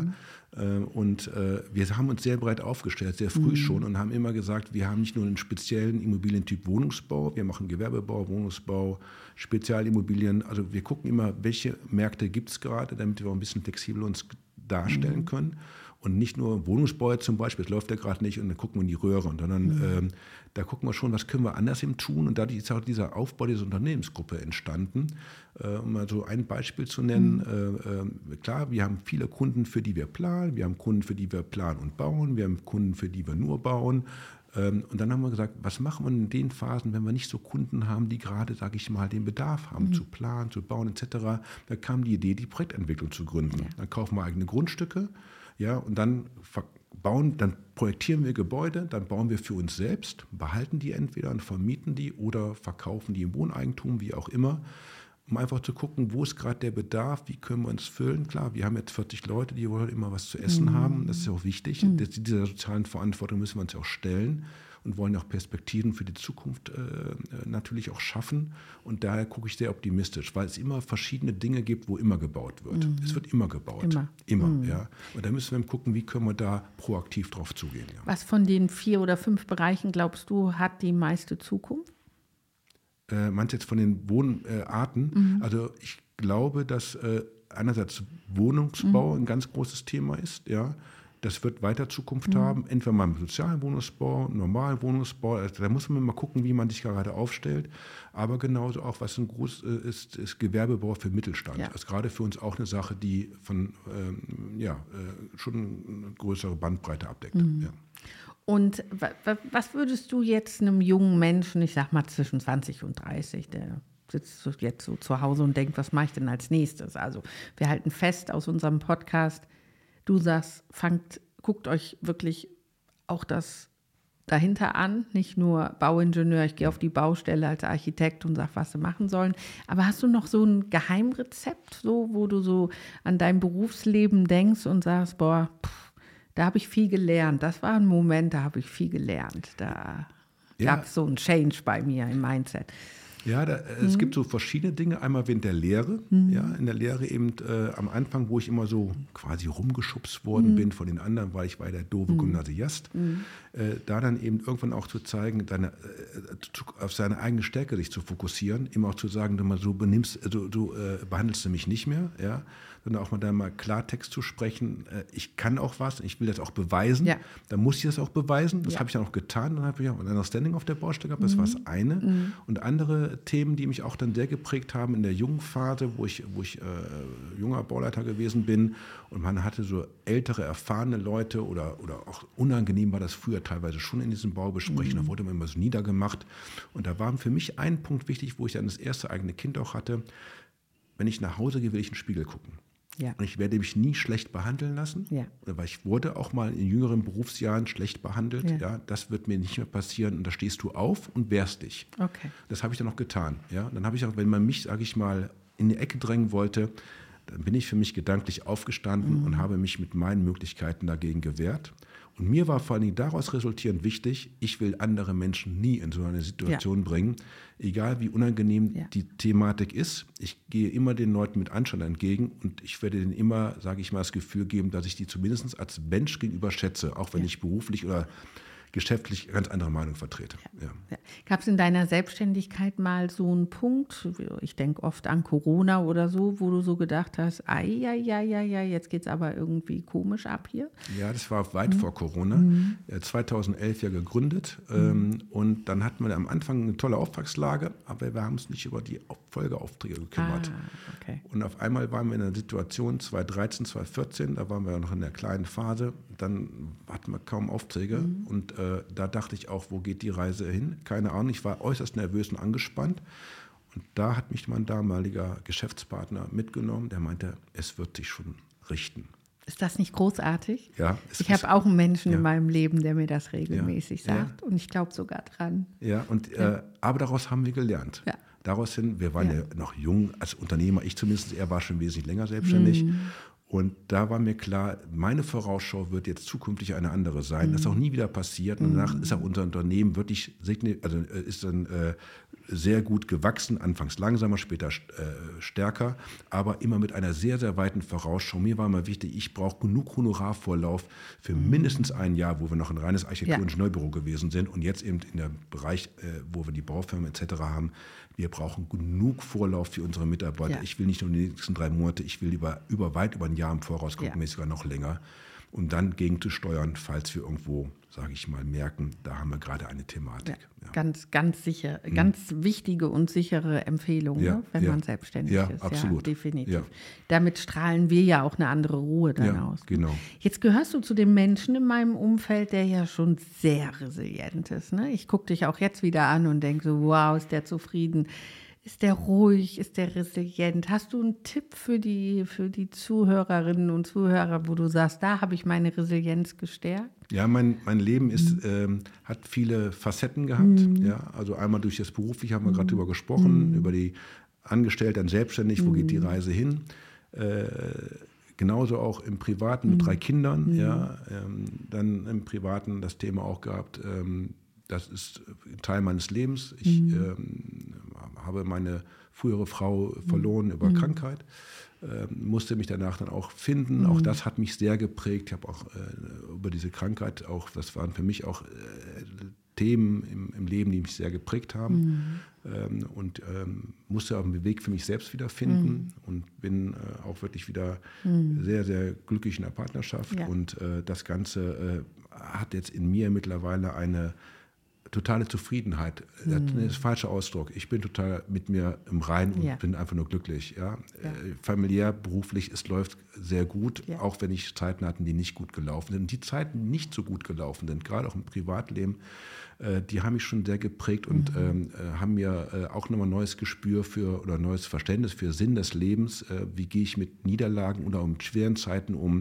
Und äh, wir haben uns sehr breit aufgestellt, sehr früh mhm. schon und haben immer gesagt, wir haben nicht nur einen speziellen Immobilientyp Wohnungsbau, wir machen Gewerbebau, Wohnungsbau, Spezialimmobilien. Also wir gucken immer, welche Märkte gibt es gerade, damit wir auch ein bisschen flexibel uns darstellen mhm. können. Und nicht nur Wohnungsbau jetzt zum Beispiel, das läuft ja gerade nicht und dann gucken wir in die Röhre, sondern mhm. ähm, da gucken wir schon, was können wir anders eben tun. Und dadurch ist auch dieser Aufbau dieser Unternehmensgruppe entstanden. Äh, um mal so ein Beispiel zu nennen, mhm. äh, äh, klar, wir haben viele Kunden, für die wir planen, wir haben Kunden, für die wir planen und bauen, wir haben Kunden, für die wir nur bauen. Ähm, und dann haben wir gesagt, was machen wir in den Phasen, wenn wir nicht so Kunden haben, die gerade, sage ich mal, den Bedarf haben, mhm. zu planen, zu bauen et cetera. Da kam die Idee, die Projektentwicklung zu gründen. Ja. Dann kaufen wir eigene Grundstücke. Ja, und dann bauen, dann projektieren wir Gebäude, dann bauen wir für uns selbst, behalten die entweder und vermieten die oder verkaufen die im Wohneigentum, wie auch immer, um einfach zu gucken, wo ist gerade der Bedarf, wie können wir uns füllen. Klar, wir haben jetzt vierzig Leute, die wollen immer was zu essen mhm. haben, das ist ja auch wichtig. Mhm. Das, dieser sozialen Verantwortung müssen wir uns auch stellen und wollen auch Perspektiven für die Zukunft äh, natürlich auch schaffen. Und daher gucke ich sehr optimistisch, weil es immer verschiedene Dinge gibt, wo immer gebaut wird. Mhm. Es wird immer gebaut. Immer. Immer, mhm. ja. Und da müssen wir gucken, wie können wir da proaktiv drauf zugehen. Ja. Was von den vier oder fünf Bereichen, glaubst du, hat die meiste Zukunft? Äh, meinst du jetzt von den Wohnarten? Mhm. Also ich glaube, dass äh, einerseits Wohnungsbau mhm. ein ganz großes Thema ist, ja. Das wird weiter Zukunft mhm. haben, entweder mal im sozialen Wohnungsbau, normalen Wohnungsbau. Also da muss man mal gucken, wie man sich gerade aufstellt. Aber genauso auch, was ein groß ist, ist Gewerbebau für Mittelstand. Ja. Das ist gerade für uns auch eine Sache, die von ähm, ja, äh, schon eine größere Bandbreite abdeckt. Mhm. Ja. Und was würdest du jetzt einem jungen Menschen, ich sag mal zwischen zwanzig und dreißig, der sitzt jetzt so zu Hause und denkt, was mache ich denn als nächstes? Also wir halten fest aus unserem Podcast, du sagst, fangt, guckt euch wirklich auch das dahinter an, nicht nur Bauingenieur, ich gehe auf die Baustelle als Architekt und sage, was sie machen sollen. Aber hast du noch so ein Geheimrezept, so, wo du so an dein Berufsleben denkst und sagst, boah, pff, da habe ich viel gelernt. Das war ein Moment, da habe ich viel gelernt. Da ja. gab es so einen Change bei mir im Mindset. Ja, da, mhm. es gibt so verschiedene Dinge. Einmal während der Lehre. Mhm. Ja, in der Lehre eben äh, am Anfang, wo ich immer so quasi rumgeschubst worden mhm. bin von den anderen, weil ich war der doofe mhm. Gymnasiast. Mhm. Äh, da dann eben irgendwann auch zu zeigen, deine, äh, auf seine eigene Stärke sich zu fokussieren. Immer auch zu sagen, du mal so benimmst, du, du äh, behandelst du mich nicht mehr. Ja, sondern auch mal da mal Klartext zu sprechen. Äh, ich kann auch was, ich will das auch beweisen. Ja. Dann muss ich das auch beweisen. Das ja. habe ich dann auch getan. Dann habe ich auch ein Understanding auf der Baustelle gehabt. Das mhm. war das eine. Mhm. Und andere Themen, die mich auch dann sehr geprägt haben in der jungen Phase, wo ich, wo ich äh, junger Bauleiter gewesen bin und man hatte so ältere, erfahrene Leute oder, oder auch unangenehm war das früher teilweise schon in diesen Baubesprechungen, mhm. da wurde man immer so niedergemacht und da war für mich ein Punkt wichtig, wo ich dann das erste eigene Kind auch hatte, wenn ich nach Hause gehe, will ich in den Spiegel gucken. Ja. Und ich werde mich nie schlecht behandeln lassen, ja. weil ich wurde auch mal in jüngeren Berufsjahren schlecht behandelt. Ja. Ja, das wird mir nicht mehr passieren. Und da stehst du auf und wehrst dich. Okay. Das habe ich dann auch getan. Ja, dann habe ich auch, wenn man mich, sage ich mal, in die Ecke drängen wollte, dann bin ich für mich gedanklich aufgestanden mhm. und habe mich mit meinen Möglichkeiten dagegen gewehrt. Und mir war vor allen Dingen daraus resultierend wichtig, ich will andere Menschen nie in so eine Situation ja. bringen, egal wie unangenehm ja. die Thematik ist. Ich gehe immer den Leuten mit Anstand entgegen und ich werde denen immer, sage ich mal, das Gefühl geben, dass ich die zumindest als Mensch gegenüber schätze, auch wenn ja. ich beruflich oder geschäftlich ganz andere Meinung vertrete. Ja. Ja. Gab es in deiner Selbstständigkeit mal so einen Punkt, ich denke oft an Corona oder so, wo du so gedacht hast, ai, ai, ai, ai, ai, jetzt geht es aber irgendwie komisch ab hier? Ja, das war weit mhm. vor Corona, mhm. zweitausendelf ja gegründet mhm. ähm, und dann hatten wir am Anfang eine tolle Auftragslage, aber wir haben uns nicht über die Folgeaufträge gekümmert. Ah, okay. Und auf einmal waren wir in einer Situation, zweitausenddreizehn, zweitausendvierzehn, da waren wir noch in der kleinen Phase, dann hatten wir kaum Aufträge mhm. und äh, da dachte ich auch, wo geht die Reise hin? Keine Ahnung, ich war äußerst nervös und angespannt. Und da hat mich mein damaliger Geschäftspartner mitgenommen, der meinte, es wird sich schon richten. Ist das nicht großartig? Ja. Ich habe auch einen Menschen ja. in meinem Leben, der mir das regelmäßig ja. sagt ja. und ich glaube sogar dran. Ja, und, ja. Äh, aber daraus haben wir gelernt. Ja. Daraus hin, wir waren ja. ja noch jung als Unternehmer, ich zumindest, er war schon wesentlich länger selbstständig. Mhm. Und da war mir klar, meine Vorausschau wird jetzt zukünftig eine andere sein. Mhm. Das ist auch nie wieder passiert. Und danach ist auch unser Unternehmen wirklich also ist dann äh, sehr gut gewachsen, anfangs langsamer, später äh, stärker, aber immer mit einer sehr, sehr weiten Vorausschau. Mir war immer wichtig, ich brauche genug Honorarvorlauf für mhm. mindestens ein Jahr, wo wir noch ein reines Architektur-Ingenieurbüro ja. gewesen sind und jetzt eben in dem Bereich, äh, wo wir die Baufirmen et cetera haben. Wir brauchen genug Vorlauf für unsere Mitarbeiter. Ja. Ich will nicht nur die nächsten drei Monate, ich will über, über weit über ein Jahr im Voraus gucken, ja. sogar noch länger. Und dann gegenzusteuern, falls wir irgendwo, sage ich mal, merken, da haben wir gerade eine Thematik. Ja, ja. Ganz, ganz sicher, hm. ganz wichtige und sichere Empfehlung, ja, ne, wenn ja. man selbstständig ja, ist. Absolut. Ja, definitiv. Ja. Damit strahlen wir ja auch eine andere Ruhe dann ja, aus. Genau. Jetzt gehörst du zu den Menschen in meinem Umfeld, der ja schon sehr resilient ist. Ne? Ich gucke dich auch jetzt wieder an und denke so, wow, ist der zufrieden. Ist der ruhig? Ist der resilient? Hast du einen Tipp für die, für die Zuhörerinnen und Zuhörer, wo du sagst, da habe ich meine Resilienz gestärkt? Ja, mein, mein Leben ist, mhm. ähm, hat viele Facetten gehabt. Mhm. Ja, also einmal durch das Berufliche haben wir mhm. gerade drüber gesprochen, mhm. über die Angestellten, dann selbstständig, wo mhm. geht die Reise hin? Äh, genauso auch im Privaten mit mhm. drei Kindern. Mhm. Ja, ähm, dann im Privaten das Thema auch gehabt, ähm, das ist ein Teil meines Lebens. Ich mhm. ähm, habe meine frühere Frau verloren mhm. über Krankheit, äh, musste mich danach dann auch finden. Mhm. Auch das hat mich sehr geprägt. Ich habe auch äh, über diese Krankheit, auch das waren für mich auch äh, Themen im, im Leben, die mich sehr geprägt haben. Mhm. Ähm, und ähm, musste auch einen Weg für mich selbst wiederfinden mhm. und bin äh, auch wirklich wieder mhm. sehr, sehr glücklich in der Partnerschaft. Ja. Und äh, das Ganze äh, hat jetzt in mir mittlerweile eine totale Zufriedenheit. Mhm. Das ist der falsche Ausdruck. Ich bin total mit mir im Reinen und ja. bin einfach nur glücklich. Ja? Ja. Äh, familiär, beruflich, es läuft sehr gut, ja. auch wenn ich Zeiten hatte, die nicht gut gelaufen sind. Und die Zeiten, die nicht so gut gelaufen sind, gerade auch im Privatleben, äh, die haben mich schon sehr geprägt und mhm. ähm, äh, haben mir äh, auch nochmal ein neues Gespür für oder neues Verständnis für Sinn des Lebens. Äh, wie gehe ich mit Niederlagen oder mit schweren Zeiten um?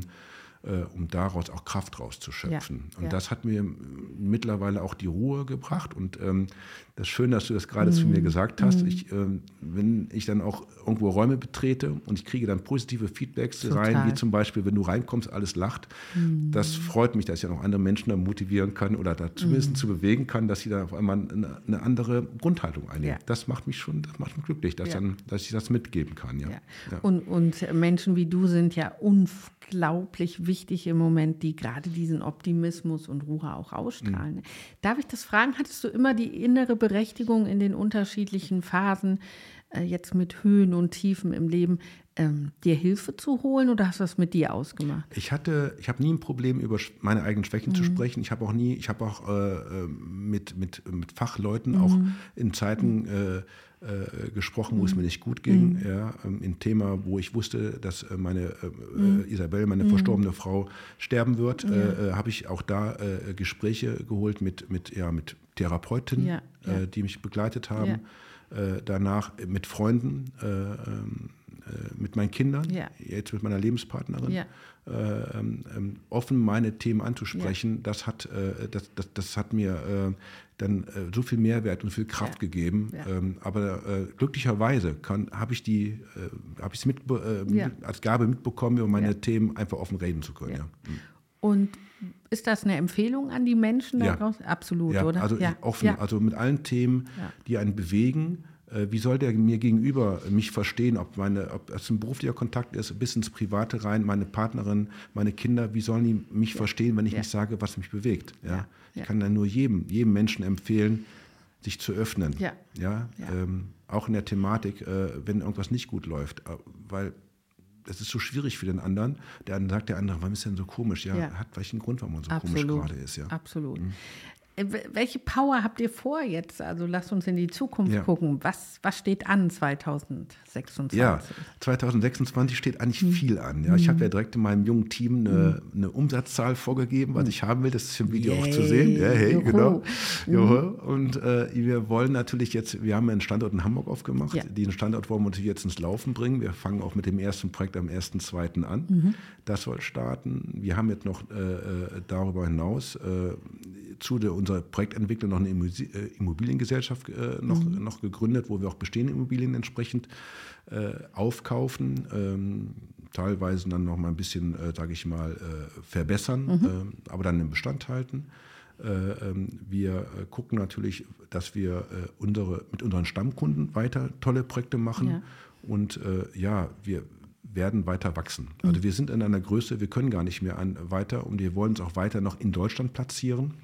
Um daraus auch Kraft rauszuschöpfen. Ja, und ja. das hat mir mittlerweile auch die Ruhe gebracht. Und ähm, das ist schön, dass du das gerade mm. zu mir gesagt hast. Mm. Ich, ähm, wenn ich dann auch irgendwo Räume betrete und ich kriege dann positive Feedbacks Total. rein, wie zum Beispiel, wenn du reinkommst, alles lacht. Mm. Das freut mich, dass ich ja noch andere Menschen da motivieren kann oder da zumindest mm. zu bewegen kann, dass sie dann auf einmal eine, eine andere Grundhaltung einnehmen. Ja. Das macht mich schon, das macht mich glücklich, dass, ja. dann, dass ich das mitgeben kann. Ja. Ja. Ja. Und, und Menschen wie du sind ja unglaublich wichtig im Moment, die gerade diesen Optimismus und Ruhe auch ausstrahlen. Mhm. Darf ich das fragen? Hattest du immer die innere Berechtigung in den unterschiedlichen Phasen, äh, jetzt mit Höhen und Tiefen im Leben, ähm, dir Hilfe zu holen oder hast du das mit dir ausgemacht? Ich hatte, ich habe nie ein Problem, über meine eigenen Schwächen mhm. zu sprechen. Ich habe auch nie, ich habe auch äh, mit, mit, mit Fachleuten mhm. auch in Zeiten mhm. äh, äh, gesprochen, wo mhm. es mir nicht gut ging. Mhm. Ja, ein Thema, wo ich wusste, dass meine äh, mhm. Isabel, meine mhm. verstorbene Frau, sterben wird, ja. äh, habe ich auch da äh, Gespräche geholt mit, mit, ja, mit Therapeuten, ja. Ja. Äh, die mich begleitet haben. Ja. Äh, danach mit Freunden, äh, ähm, mit meinen Kindern, ja. jetzt mit meiner Lebenspartnerin, ja. äh, ähm, offen meine Themen anzusprechen, ja. das, hat, äh, das, das, das hat mir äh, dann äh, so viel Mehrwert und viel Kraft ja. gegeben. Ja. Ähm, aber äh, glücklicherweise habe ich die, äh, habe ich es mit, äh, ja. als Gabe mitbekommen, über meine ja. Themen einfach offen reden zu können. Ja. Ja. Mhm. Und ist das eine Empfehlung an die Menschen ja. daraus? Absolut, ja. oder? Also ja. offen, ja. also mit allen Themen, ja. die einen bewegen. Wie soll der mir gegenüber mich verstehen, ob, meine, ob es ein beruflicher Kontakt ist, bis ins Private rein, meine Partnerin, meine Kinder, wie sollen die mich ja. verstehen, wenn ich ja. nicht sage, was mich bewegt? Ja? Ja. Ich ja. kann dann nur jedem, jedem Menschen empfehlen, sich zu öffnen. Ja. Ja? Ja. Ähm, auch in der Thematik, äh, wenn irgendwas nicht gut läuft, weil das ist so schwierig für den anderen. Der andere sagt der andere, warum ist denn so komisch? Ja, ja. hat welchen Grund, warum man so Absolut. komisch gerade ist. Ja. Absolut. Mhm. Welche Power habt ihr vor jetzt? Also lasst uns in die Zukunft ja. gucken. Was, was steht an zwanzig sechsundzwanzig? Ja, zwanzig sechsundzwanzig steht eigentlich hm. viel an. Ja, ich habe ja direkt in meinem jungen Team eine, hm. eine Umsatzzahl vorgegeben, was ich haben will. Das ist im Video Yay. auch zu sehen. Ja, hey, Juhu. genau. Juhu. Und äh, wir wollen natürlich jetzt, wir haben einen Standort in Hamburg aufgemacht. Ja. Den Standort wollen wir natürlich jetzt ins Laufen bringen. Wir fangen auch mit dem ersten Projekt am ersten zweiten an. Mhm. Das soll starten. Wir haben jetzt noch äh, darüber hinaus äh, zu der, unserer Projektentwicklung noch eine Immobiliengesellschaft äh, noch, mhm. noch gegründet, wo wir auch bestehende Immobilien entsprechend äh, aufkaufen, ähm, teilweise dann noch mal ein bisschen, äh, sage ich mal, äh, verbessern, mhm. äh, aber dann im Bestand halten. Äh, äh, wir gucken natürlich, dass wir äh, unsere, mit unseren Stammkunden weiter tolle Projekte machen ja. und äh, ja, wir werden weiter wachsen. Also mhm. wir sind in einer Größe, wir können gar nicht mehr an, weiter und wir wollen uns auch weiter noch in Deutschland platzieren.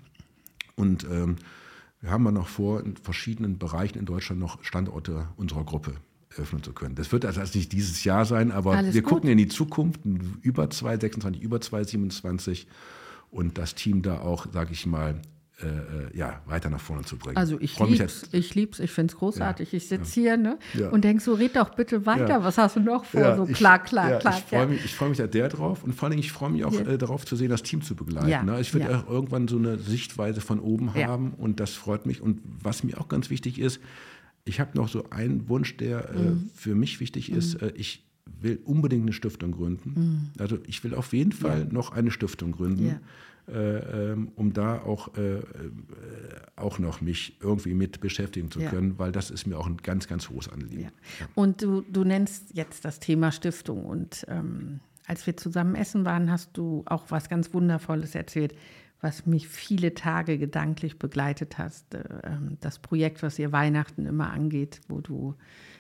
Und ähm, wir haben ja noch vor, in verschiedenen Bereichen in Deutschland noch Standorte unserer Gruppe öffnen zu können. Das wird also nicht dieses Jahr sein, aber Alles wir gut. gucken in die Zukunft, über zwanzig sechsundzwanzig, über zwanzig siebenundzwanzig und das Team da auch, sage ich mal, Äh, ja, weiter nach vorne zu bringen. Also ich lieb's, ich lieb's, ich finde es großartig. Ja, ich sitze ja. hier ne, ja. und denke so, red doch bitte weiter, ja. was hast du noch vor? Ja, so ich, klar, klar, ja, klar. Ich freue mich, ich freu mich da der drauf und vor allem ich freue mich auch äh, darauf zu sehen, das Team zu begleiten. Ja. Ne? Ich will auch irgendwann so eine Sichtweise von oben haben und das freut mich. Und was mir auch ganz wichtig ist, ich habe noch so einen Wunsch, der mhm. äh, für mich wichtig ist, mhm. äh, ich will unbedingt eine Stiftung gründen. Mhm. Also ich will auf jeden Fall noch eine Stiftung gründen. Ja. Äh, um da auch, äh, auch noch mich irgendwie mit beschäftigen zu können, ja. weil das ist mir auch ein ganz, ganz hohes Anliegen. Ja. Und du, du nennst jetzt das Thema Stiftung und ähm, als wir zusammen essen waren, hast du auch was ganz Wundervolles erzählt, was mich viele Tage gedanklich begleitet hast. Äh, das Projekt, was ihr Weihnachten immer angeht, wo du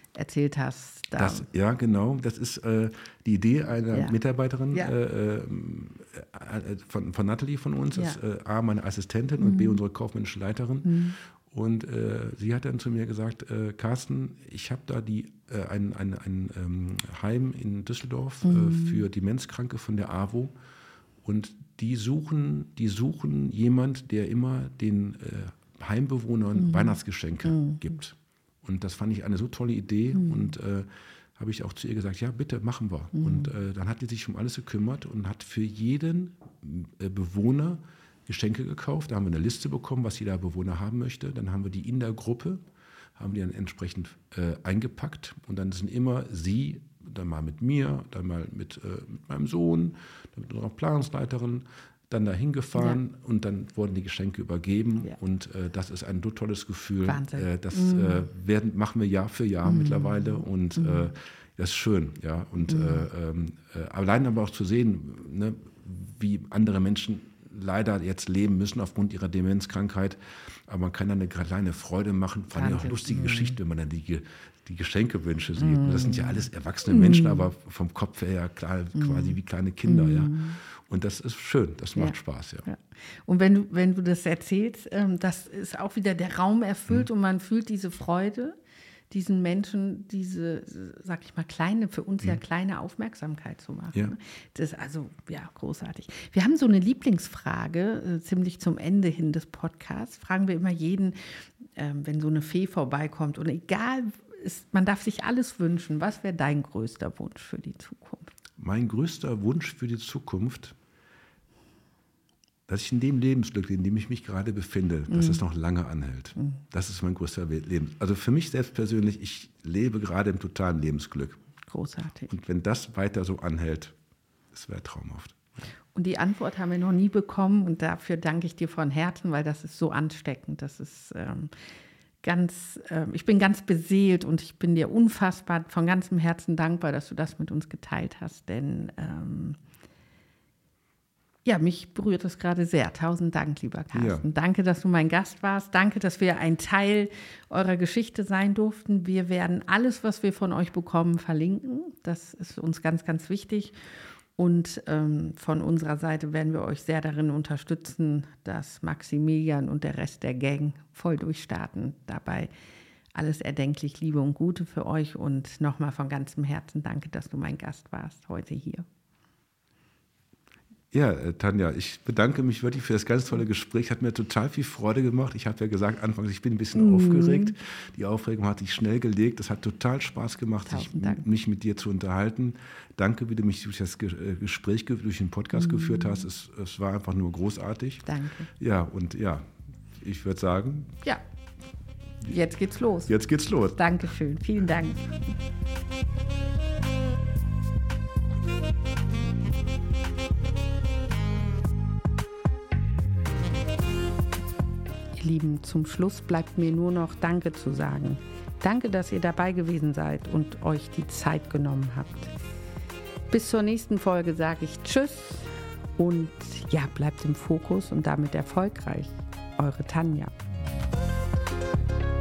erzählt hast. Da. Das, ja, genau. Das ist äh, die Idee einer ja. Mitarbeiterin ja. äh, äh, von, von Natalie von uns. Ja. Das ist äh, A, meine Assistentin mhm. und B, unsere kaufmännische Leiterin. Mhm. Und äh, sie hat dann zu mir gesagt, äh, Carsten, ich habe da die, äh, ein, ein, ein ähm, Heim in Düsseldorf mhm. äh, für Demenzkranke von der A W O. Und die suchen, die suchen jemand, der immer den äh, Heimbewohnern mhm. Weihnachtsgeschenke mhm. gibt. Und das fand ich eine so tolle Idee mhm. und äh, habe ich auch zu ihr gesagt, ja bitte, machen wir. Mhm. Und äh, dann hat die sich um alles gekümmert und hat für jeden äh, Bewohner Geschenke gekauft. Da haben wir eine Liste bekommen, was jeder Bewohner haben möchte. Dann haben wir die in der Gruppe, haben die dann entsprechend äh, eingepackt. Und dann sind immer sie, dann mal mit mir, dann mal mit, äh, mit meinem Sohn, dann mit unserer Planungsleiterin, dann dahin gefahren ja. und dann wurden die Geschenke übergeben. Ja. Und äh, das ist ein so tolles Gefühl. Wahnsinn. Äh, das mm. äh, werden, machen wir Jahr für Jahr mm. mittlerweile. Und mm. äh, das ist schön. Ja? Und mm. äh, äh, allein aber auch zu sehen, ne, wie andere Menschen leider jetzt leben müssen aufgrund ihrer Demenzkrankheit. Aber man kann da eine kleine Freude machen. Fand ich auch eine lustige mm. Geschichte, wenn man dann die, die Geschenkewünsche sieht. Mm. Das sind ja alles erwachsene mm. Menschen, aber vom Kopf her klar, quasi mm. wie kleine Kinder. Mm. Ja. Und das ist schön, das macht ja. Spaß. Ja. Ja. Und wenn du, wenn du das erzählst, ähm, das ist auch wieder der Raum erfüllt mm. und man fühlt diese Freude, diesen Menschen diese, sag ich mal, kleine, für uns ja kleine Aufmerksamkeit zu machen. Ja. Das ist also, ja, großartig. Wir haben so eine Lieblingsfrage, äh, ziemlich zum Ende hin des Podcasts, fragen wir immer jeden, äh, wenn so eine Fee vorbeikommt und egal, ist, man darf sich alles wünschen, was wäre dein größter Wunsch für die Zukunft? Mein größter Wunsch für die Zukunft, dass ich in dem Lebensglück, in dem ich mich gerade befinde, mm. dass es noch lange anhält. Mm. Das ist mein größter Leben. Also für mich selbst persönlich, ich lebe gerade im totalen Lebensglück. Großartig. Und wenn das weiter so anhält, das wäre traumhaft. Und die Antwort haben wir noch nie bekommen und dafür danke ich dir von Herzen, weil das ist so ansteckend. Das ist ähm, ganz, äh, ich bin ganz beseelt und ich bin dir unfassbar von ganzem Herzen dankbar, dass du das mit uns geteilt hast, denn ähm, ja, mich berührt es gerade sehr. Tausend Dank, lieber Carsten. Ja. Danke, dass du mein Gast warst. Danke, dass wir ein Teil eurer Geschichte sein durften. Wir werden alles, was wir von euch bekommen, verlinken. Das ist uns ganz, ganz wichtig. Und ähm, von unserer Seite werden wir euch sehr darin unterstützen, dass Maximilian und der Rest der Gang voll durchstarten. Dabei alles erdenklich Liebe und Gute für euch. Und nochmal von ganzem Herzen danke, dass du mein Gast warst heute hier. Ja, Tanja, ich bedanke mich wirklich für das ganz tolle Gespräch. Hat mir total viel Freude gemacht. Ich habe ja gesagt anfangs, ich bin ein bisschen mm. aufgeregt. Die Aufregung hatte ich schnell gelegt. Es hat total Spaß gemacht, sich, mich mit dir zu unterhalten. Danke, wie du mich durch das Gespräch, durch den Podcast mm. geführt hast. Es, es war einfach nur großartig. Danke. Ja, und ja, ich würde sagen... Ja, jetzt geht's los. Jetzt geht's los. Dankeschön, vielen Dank. Ihr Lieben, zum Schluss bleibt mir nur noch Danke zu sagen. Danke, dass ihr dabei gewesen seid und euch die Zeit genommen habt. Bis zur nächsten Folge sage ich Tschüss und ja, bleibt im Fokus und damit erfolgreich. Eure Tanja.